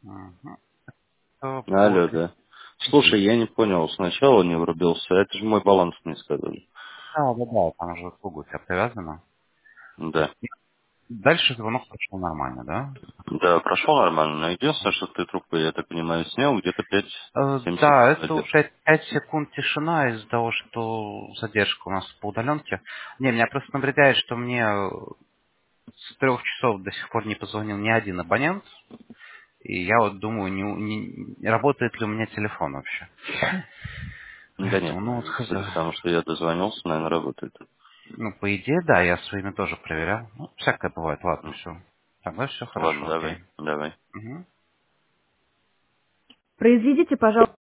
Мгм. Алло, Получается. да. Слушай, я не понял, сначала не врубился, это же мой баланс не сказали. Да, да, да, там же к у тебя привязано. Да. Дальше звонок прошел нормально, да? Да, прошел нормально, но единственное, что ты трубку, я так понимаю, снял, где-то 5-7 Да, секунд это задержка. 5 секунд тишина из-за того, что задержка у нас по удаленке. Не, меня просто навредяет, что мне с 3 часов до сих пор не позвонил ни один абонент. И я вот думаю, работает ли у меня телефон вообще. Да Поэтому, нет, ну вот ну, хз. судя по тому, что я дозвонился, наверное, работает. Ну, по идее, да, я своими тоже проверял. Ну, всякое бывает, ладно, М. все. Тогда все Ладно, хорошо, окей. давай, давай. Мгм. Произведите, пожалуйста.